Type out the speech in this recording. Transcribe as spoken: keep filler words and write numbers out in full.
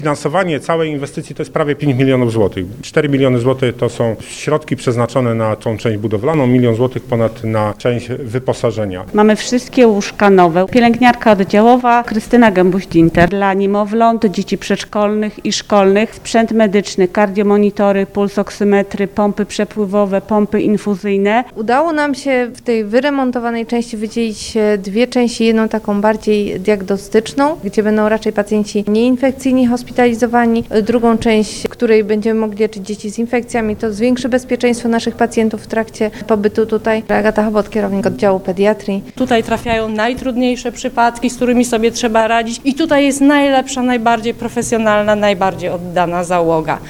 Finansowanie całej inwestycji to jest prawie pięć milionów złotych. cztery miliony złotych to są środki przeznaczone na tą część budowlaną, milion złotych ponad na część wyposażenia. Mamy wszystkie łóżka nowe. Pielęgniarka oddziałowa Krystyna Gębuś-Dinter dla niemowląt, dzieci przedszkolnych i szkolnych, sprzęt medyczny, kardiomonitory, pulsoksymetry, pompy przepływowe, pompy infuzyjne. Udało nam się w tej wyremontowanej części wydzielić dwie części, jedną taką bardziej diagnostyczną, gdzie będą raczej pacjenci nieinfekcyjni hospitalizowani, drugą część, w której będziemy mogli leczyć dzieci z infekcjami. To zwiększy bezpieczeństwo naszych pacjentów w trakcie pobytu tutaj. Agata Chobot, kierownik oddziału pediatrii. Tutaj trafiają najtrudniejsze przypadki, z którymi sobie trzeba radzić i tutaj jest najlepsza, najbardziej profesjonalna, najbardziej oddana załoga.